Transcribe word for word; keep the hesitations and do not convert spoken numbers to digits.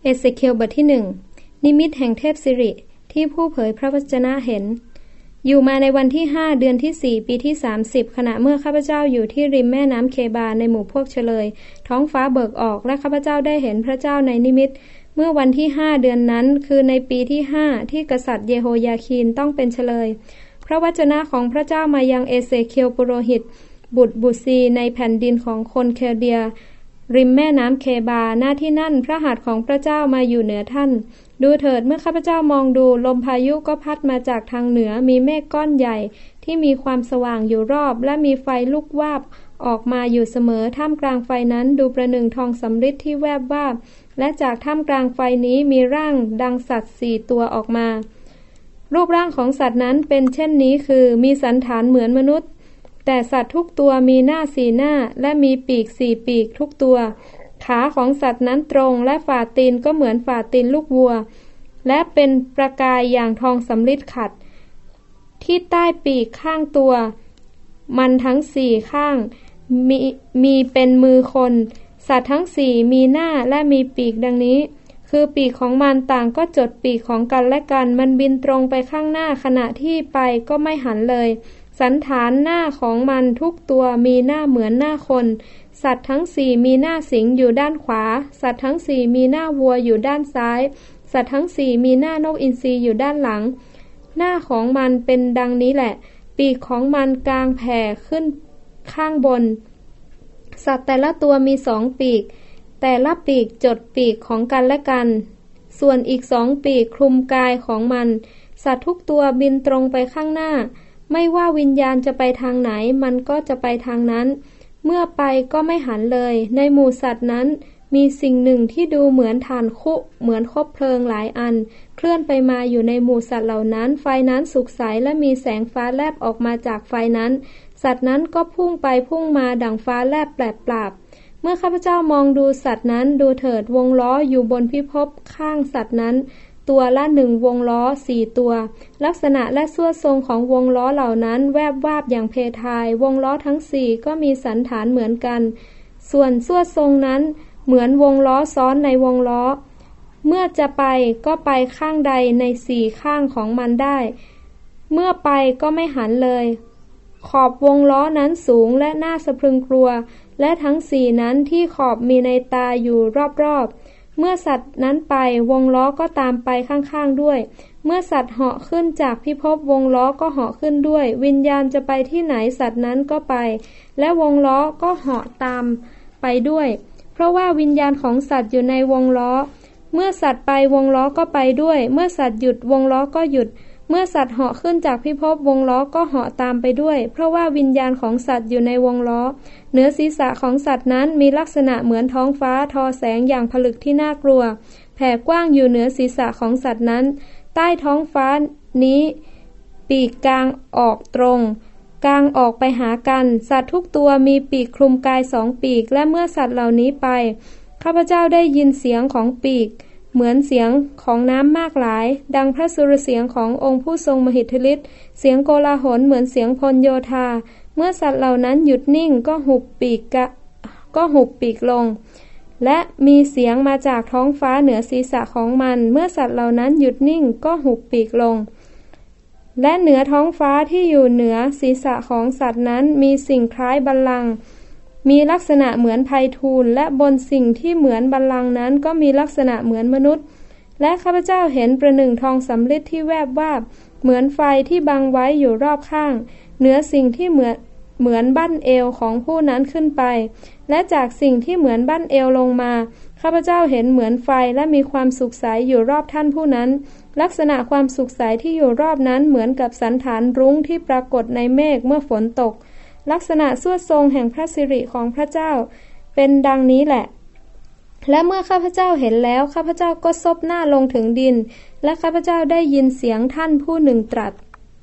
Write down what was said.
เอเสเคียวบทที่หนึ่งนิมิตแห่งเทพสิริที่ผู้เผยพระวจนะเห็นอยู่มาในวันที่ห้าเดือนที่สี่ปีที่สามสิบขณะเมื่อข้าพเจ้าอยู่ที่ริมแม่น้ำเคบาในหมู่พวกเฉลยท้องฟ้าเบิกออกและข้าพเจ้าได้เห็นพระเจ้าในนิมิตเมื่อวันที่ห้าเดือนนั้นคือในปีที่ห้าที่กษัตริย์เยโฮยาคีนต้องเป็นเฉลยพระวจนะของพระเจ้ามายังเอเสเคียวปุโรหิตบุตรบุตรีในแผ่นดินของคนเคลเดียริมแม่น้ำเคบาหน้าที่นั่นพระหัตถ์ของพระเจ้ามาอยู่เหนือท่านดูเถิดเมื่อข้าพเจ้ามองดูลมพายุก็พัดมาจากทางเหนือมีเมฆก้อนใหญ่ที่มีความสว่างอยู่รอบและมีไฟลุกวาบออกมาอยู่เสมอท่ามกลางไฟนั้นดูประหนึ่งทองสำริดที่แวบวาบและจากท่ามกลางไฟนี้มีร่างดังสัตว์สี่ตัวออกมารูปร่างของสัตว์นั้นเป็นเช่นนี้คือมีสันฐานเหมือนมนุษย์แต่สัตว์ทุกตัวมีหน้าสี่หน้าและมีปีกสี่ปีกทุกตัวขาของสัตว์นั้นตรงและฝ่าตีนก็เหมือนฝ่าตีนลูกวัวและเป็นประกายอย่างทองสำริดขัดที่ใต้ปีกข้างตัวมันทั้งสี่ข้างมีมีเป็นมือคนสัตว์ทั้งสี่มีหน้าและมีปีกดังนี้คือปีกของมันต่างก็จดปีกของกันและกันมันบินตรงไปข้างหน้าขณะที่ไปก็ไม่หันเลยสันฐานหน้าของมันทุกตัวมีหน้าเหมือนหน้าคนสัตว์ทั้งสี่มีหน้าสิงอยู่ด้านขวาสัตว์ทั้งสี่มีหน้าวัวอยู่ด้านซ้ายสัตว์ทั้งสี่มีหน้านกอินทรีอยู่ด้านหลังหน้าของมันเป็นดังนี้แหละปีกของมันกลางแผ่ขึ้นข้างบนสัตว์แต่ละตัวมีสองปีกแต่ละปีกจดปีกของกันและกันส่วนอีกสองปีกคลุมกายของมันสัตว์ทุกตัวบินตรงไปข้างหน้าไม่ว่าวิญญาณจะไปทางไหนมันก็จะไปทางนั้นเมื่อไปก็ไม่หันเลยในหมู่สัตว์นั้นมีสิ่งหนึ่งที่ดูเหมือนถ่านคุเหมือนคบเพลิงหลายอันเคลื่อนไปมาอยู่ในหมู่สัตว์เหล่านั้นไฟนั้นสุกใสและมีแสงฟ้าแลบออกมาจากไฟนั้นสัตว์นั้นก็พุ่งไปพุ่งมาดั่งฟ้าแลบแปลบปราบเมื่อข้าพเจ้ามองดูสัตว์นั้นดูเถิดวงล้ออยู่บนพิภพข้างสัตว์นั้นตัวละหนึ่งวงล้อสี่ตัวลักษณะและส่วนทรงของวงล้อเหล่านั้นแวบวาบอย่างเพทายวงล้อทั้งสี่ก็มีสันฐานเหมือนกันส่วนส่วนทรงนั้นเหมือนวงล้อซ้อนในวงล้อเมื่อจะไปก็ไปข้างใดในสี่ข้างของมันได้เมื่อไปก็ไม่หันเลยขอบวงล้อนั้นสูงและน่าสะพรึงกลัวและทั้งสี่นั้นที่ขอบมีในตาอยู่รอบๆเมื่อสัตว์นั้นไปวงล้อก็ตามไปข้างๆด้วยเมื่อสัตว์เหาะขึ้นจากพิภพวงล้อก็เหาะขึ้นด้วยวิญญาณจะไปที่ไหนสัตว์นั้นก็ไปและวงล้อก็เหาะตามไปด้วยเพราะว่าวิญญาณของสัตว์อยู่ในวงล้อเมื่อสัตว์ไปวงล้อก็ไปด้วยเมื่อสัตว์หยุดวงล้อก็หยุดเมื่อสัตว์เหาะขึ้นจากพิภพวงล้อก็เหาะตามไปด้วยเพราะว่าวิญญาณของสัตว์อยู่ในวงล้อเหนือศีรษะของสัตว์นั้นมีลักษณะเหมือนท้องฟ้าทอแสงอย่างผลึกที่น่ากลัวแผ่กว้างอยู่เหนือศีรษะของสัตว์นั้นใต้ท้องฟ้านี้ปีกกลางออกตรงกลางออกไปหากันสัตว์ทุกตัวมีปีกคลุมกายสองปีกและเมื่อสัตว์เหล่านี้ไปข้าพเจ้าได้ยินเสียงของปีกเหมือนเสียงของน้ำมากหลายดังพระสุรเสียงขององค์ผู้ทรงมหิทธิฤทธิ์เสียงโกลาหลเหมือนเสียงพลโยธาเมื่อสัตว์เหล่านั้นหยุดนิ่งก็หุบปีกกะก็หุบปีกลงและมีเสียงมาจากท้องฟ้าเหนือศีรษะของมันเมื่อสัตว์เหล่านั้นหยุดนิ่งก็หุบปีกลงและเหนือท้องฟ้าที่อยู่เหนือศีรษะของสัตว์นั้นมีสิ่งคล้ายบัลลังก์มีลักษณะเหมือนไพฑูรย์และบนสิ่งที่เหมือนบัลลังก์นั้นก็มีลักษณะเหมือนมนุษย์และข้าพเจ้าเห็นประหนึ่งทองสำริดที่แวบวาบเหมือนไฟที่บังไว้อยู่รอบข้างเหนือสิ่งที่เหมือนเหมือนบั้นเอวของผู้นั้นขึ้นไปและจากสิ่งที่เหมือนบั้นเอวลงมาข้าพเจ้าเห็นเหมือนไฟและมีความสุขใสอยู่รอบท่านผู้นั้นลักษณะความสุขใสที่อยู่รอบนั้นเหมือนกับสันฐานรุ้งที่ปรากฏในเมฆเมื่อฝนตกลักษณะส่วนทรงแห่งพระสิริของพระเจ้าเป็นดังนี้แหละและเมื่อข้าพเจ้าเห็นแล้วข้าพเจ้าก็ซบหน้าลงถึงดินและข้าพเจ้าได้ยินเสียงท่านผู้หนึ่งตรัส